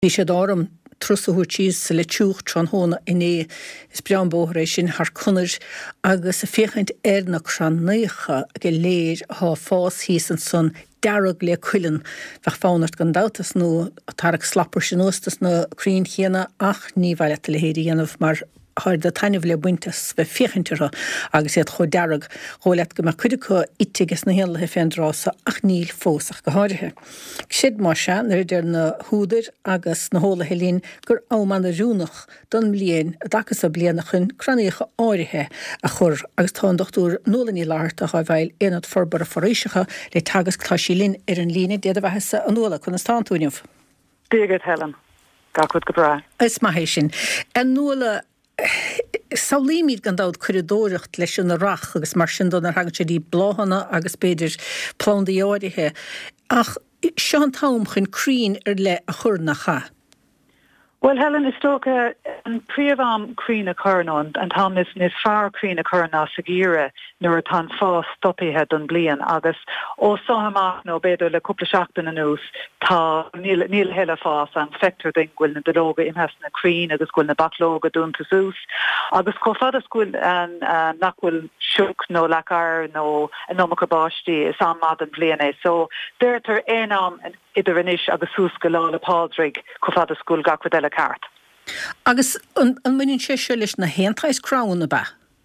Bhí sé dám trúsaúirtíos le túúcht tróna iné is breanbóéis sin th chunar agus a féchaint airnach sean nucha go léir há fás híos an son dearg le chuilen bheith fánart gan dátas nó a tarach slappar sin nóstas narín chéana ach ní bhaile le héirí dhéanamh mar chuir de taineh le buintas bheith féchaintere agus iad cho dearg cholet go mar chuidecha itigus na héalathe féinrása ach níl fósach go háirithe. Siad mar se nar idir na húidir agus na hóla helín gur áman a rúnach don blion a dachas a blianachn craníocha áirithe a chur agus tá dochtúr nólaní láirta a bhil éad forbar a foréisicha le tagas cláisílín ar an líine déad a bheitsa an nóla chun na stáúineh. Dígad Helen, gachud go bra. Is maihé sin. An nóla Saolíimiid gan dád chuiridóireacht leis sin na rach agus mar sin don ar hagan sé dí bláhanna agus beidir plándaí áirithe ach seán tám chun crín ar le a chur nach cha. Well, Helen, is stoka an príomham crín a churnon an tám is fear crín a churna sa gíre nuair a tá fás stopithe don blian agus ó sohamach nó beidir le cúpla seachtain an ús tá níl heile fás an fector den ghfuil na dológa imhes na crín agus ghfuil na baclóga dúnta sús agus có fadas ghfuil an nachhfuil siúc nó lecar nó an nómacha báistí is an mad an blian é so deirtar éanam idir inis agus sús go lá le pádrig có fadas ghfuil gachfuil cart. Agus an muinn sé se leis na héantais crán a ba?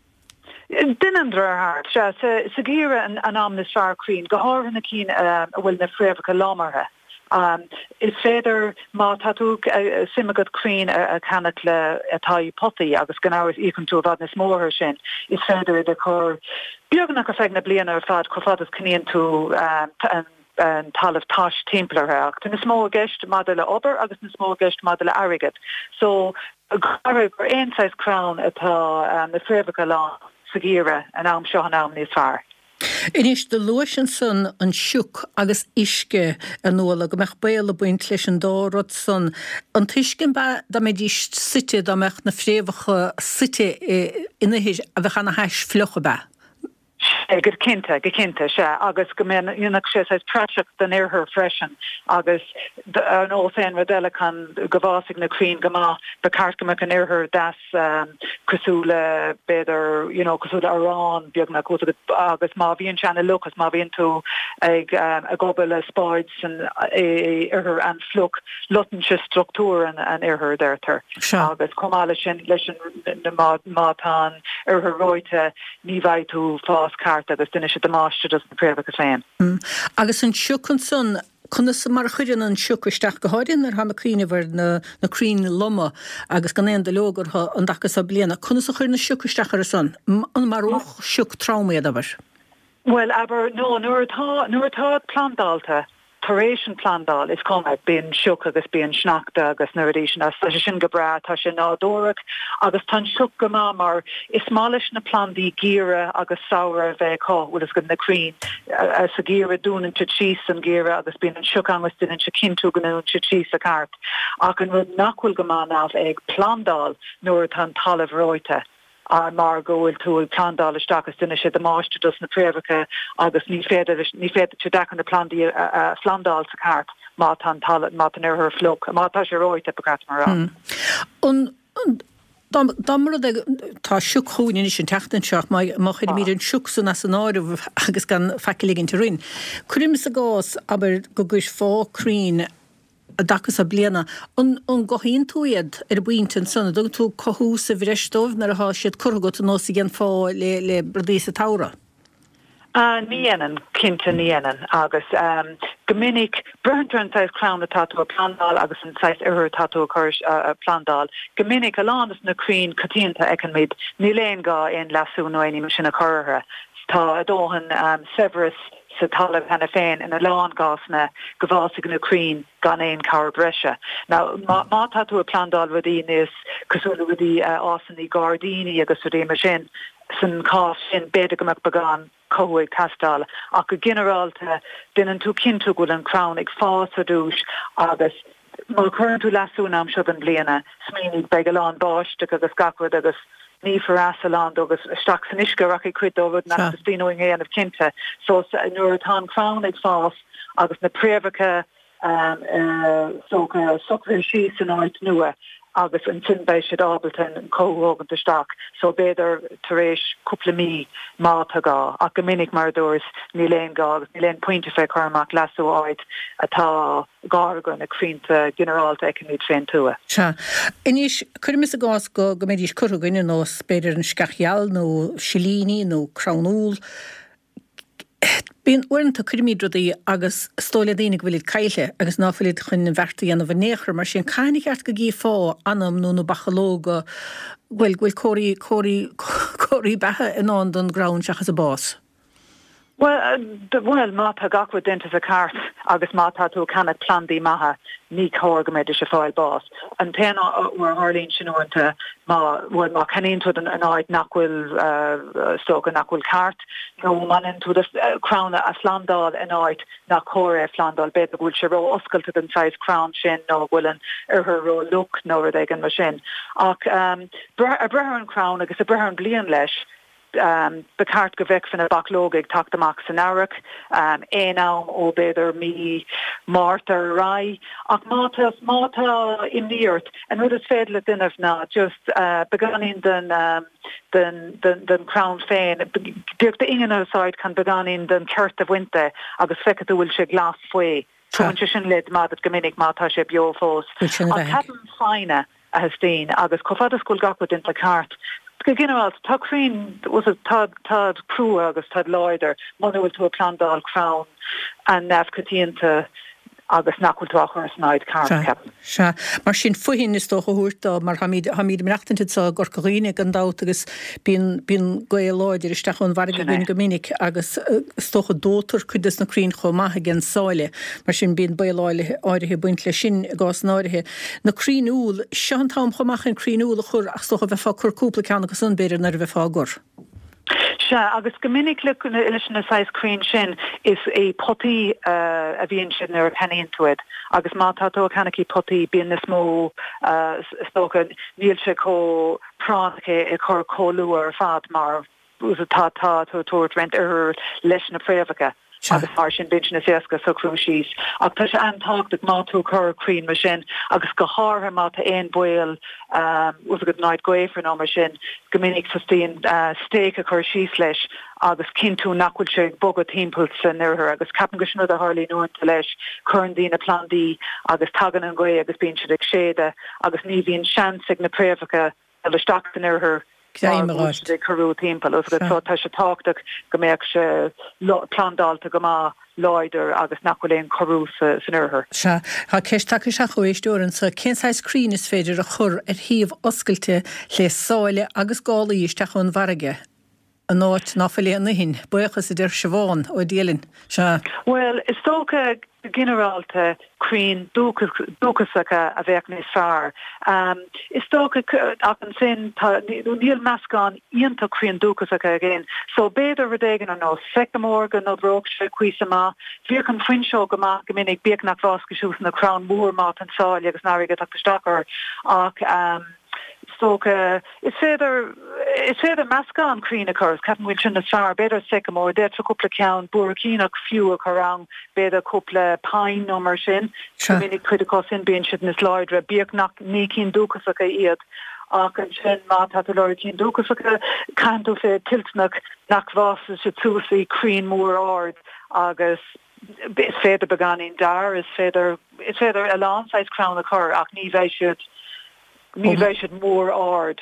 Din an drarhart, sa gíre an am na searcrín, go háirna cín bhfuil na fréimhacha lámarthe. Is féidir má tatú simagad crín a canach le atáí potaí agus gan áras íchan tú bhd na smóthir sin, is féidir de chur beagnach a feag na bliana ar fad cho fad is cníonn tú an talamh táis timpplairthe ach na smó geist madile obair agus na smó geist madile airigad. So gar éonáis crán atá na fréimhacha lá sa gíre an am seo an am níos fearr. Inis de loisian san an siúc agus isce an nóla go meach béal a buint leis an dárod san an tuiscin ba da mé dí site da meach na fréimhacha site inahéis a bheith chana heis flucha ba. Gur cinnte se agus go mé únach sé praseach den éarthar freisin agus an ó féin radile can go bhásig na crín go má be cart go an éarthar das cosúla beidir cosúla arán beagna agus má bhíonn sena lucas má bhíonn tú ag a gobal le spáid san éarthar an fluc lutanse structúr an éarthar deirtar agus comála sin leis na mátán éarthar roite ní bhaid tú fás cart agus duine sé demáiste na préimhacha féin. Agus an siúchan son chuna mar chuidean an siúcaisteach go háiríonn ar ha críinehar na crín loma agus gan éon de leogur an dachas a bliana chuna sa chuir na siúcaisteach ar son an mar óch siúc trámaí a bhar. Well, aber no, nuair atá plandálta Taration plandal is come bíon siúc agus bíon sneachta agus nuiréis as sin go bra tá sin nádóraach agus tá siúc go má mar is máis na plandaí gíre agus saoire bheith bhfuil is go na crín sa gíre dúnann te tíos an gíre agus bíon an siúc agus duann se cinú ganún te tíos a cart ach an rud nachhfuil go má ná ag plandal nuair tá talamh roite. Mar gohfuil tú plandal isteach duine sé demáiste dus na préimhacha agus ní féidir tú dechan na plandaí flandal sa cart má an éarthar fluc má tá sé roite begat mar an. Dámara tá siúcthúin sin teachtain seach má chuid míad an siúc san as an áirimh agus gan feiciliginn rin. Cuirim a gás aber go gus fácrín a dachas a bliana an gohíonn túiad ar buintin sanna dog tú cothú sa bhreistómh nar a há siad curgat an nósa gin fá le bradí sa tára. Níanaan cinnte níanaan agus gomininic brehantar an sais clán atá tú a plandal agus an sais éarthar táú a plandal. Gomininic a lánas na crín catíonnta ag an míid ní léon gá in lasú nó aine sin a chortha. Tá a dóhan Severus sa talamh hena féin in a lán gásna go bhásig na crín gan éon car breise. Now, má tú a plandal rudí níos cosúla rudí ásanní Gardíní agus rudí mar sin san cá sin beidir goach bagán cóhaid castal ach go generalta duann tú cinnte go an crán ag fás a dúis agus má chuann tú lasúnam seo an bliana smínig beagán báiste agus gacrad agus ní farrásaland agus staach san isca racha cuidóhad nach spíóing éanamh cinnte so nuair atá crán ag fás agus na préimhacha so soccer she's an old nua. Agus an tinbéis sé Ableton an córógan de staach, so béidir taréis cúpla mí máta gá, ach go minic mar dúirs ní léon gá, agus ní léon pointe fé chuach lasú áid atá gágan a crínta generálta ag níd féin túa. Se. Inis chuir a gás go méidís curthgaine nó beidir an scachial nó silíní nó cranúil. Bíon uanta chuirmídradaí agus stóile daoine bhfuil caile agus náfuilid chun bhhartaí anna bhnéchar mar sin caiinigart go gí fá anam nó bachalóga bhfuil cóirí bethe in an don grán seachas a bás. Well, mátha gachfu dintas a cart agus mátha tú canad plandí maithe ní cóirgamid is a fáil bás. An téna war Harlín sinúanta bhfuil má caníntú an áid nachhfuil stoga nachhfuil cart, nó manin tú crowna a Flandál an áid nach chóir Flandál beidir bhfuil se ró oscailta an sais crown sin nó bhfuil an ró look nó ag an mar sin. Ach a brethar an crown agus a brethar an blian leis, becart go bheic fan a baclógaigh tacht amach san áireach, éanam ó beidir mí Martha Rai, ach máta imníirt, an rud is féile duineh ná just beganín den crown féin, dúirt de ingen asáid can beganín den ceart a bhainte agus feiceadh bhfuil sé glas foioi. Tuainte sin lid mad go minic mátá sé bio fós. Ach ceapan fáine a hastín agus cofadas gúil gachfu dinta cart. General Tuckrin was a tad crew agus tad loider, Manuel to a Plandal crown and Nafkatinta agus nachhfuil tú achar snáid car captain. Se, mar sin fuhín is tócha húirta mar hamíd meachtanted sa gorcaghine gan dát agus bín goil loidir isteach an varga bín gomininic agus tócha dótar chuidas na crín cho maithe gen sáile, mar sin bín bailáile áirithe buint le sin gás náirithe. Na críúil, sean tám chomach an críúil a chur ach tócha bheith fá churcúpla ceanna agus an beidir nar bheith fá gur. Se agus gomininic le na sais cream sin is a potty a bhíon sin ar penintuid agus mátátó canaí potty bíon na smó stocha níl se có pránacha i chur cóú ar fad mar ús a tá tuairt rent ar leis na préomhacha. Agus mar sin bin na séasca so cruúsís. Ach tá se antácht ag mátú chur cream mar sin agus go hátha mátá éon buil ús a go náid goéifar ná mar sin gomininic sa stíon steak a chur síos leis agus cinú nachhfuil se bogad timppul san nuair agus capan go sin a Harlí nuanta leis chun dína plandí agus tagan an goé agus bíon siad ag séide agus ní bhíon seansig na préomhacha a le staach san nuair choú timppel tá se táach go méid se plandálta go má loidir agus nachhfuilléon choú san nuair. Se Tá ceist take se chuéisúan sa céáis crín is féidir a chur ar híomh oscailte le sáile agus gálaí isteach an bharige. An áit náfuilléon na hin, buchas idir sibháin ó díalinn se. Well, is tócha generálta crín dúchasacha a bheith níos fearr. Is tócha ach an sin níl meascán íonta crín dúchasacha agén. So béidir rudéigen an nó secamórgan nó bróg se cuisamá, bhíor an frinseo go má gomininic beag nach bháscaisiús na crán mór má an sáil agus náige ach stachar ach stoka is féidir meascán crín acurs capan bhfuil sin na fearr beidir secamór déir tra cúpla ceann buracínach fiú a chorang beidir cúpla pain nó mar sin minic chuideá sin bíon siad na sláidre bíag nach ní cín dúchasacha iad ach an sin mátá leir cín dúchasacha cantú fé tiltnach nach bhasa se túsaí crín mór ard agus is féidir beganín dar is féidir a lánsáid crown a chur ach ní bheith siad ní bheith siad mór ard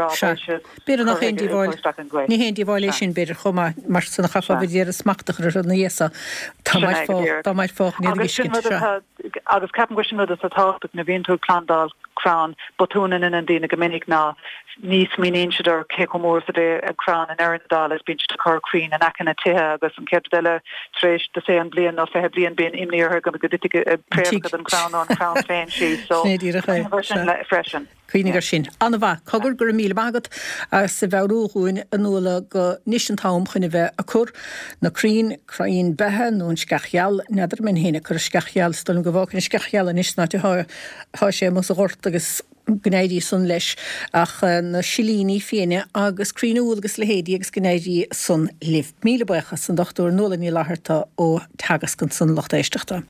beidir nach ní héndí bháil sin beidir chuma mar sanna chafa bhíar a smachtachar ar na dhéasa tá maid fách ní agus capan go sin a tácht na bhíonn tú Plandal crown botúnan in an dtína gomininic ná níos míon siidir cé go mór sa a crown an Arundel is bín de chur crín an achanna tithe agus an cead deile tréis de sé an blian nó fethe blian bíon imníortha go préomh an crown féin si so freisin. Cuoinnig sin. Anna bha, cogur gur míle bagad sa bheúún an nula go níos an tám chuna bheith a chur na crín craín bethe nó an scachial neidir min héna chur scachial stolum go bhhacan scachial a níos náte há sé mu a ghort agus gnéidí sun leis ach na silíní féine agus críúil agus lehéadí agus gnéidí sun liv míle buchas san dochtú nula ní látharta ó teagas gan sun lochta éisteachta.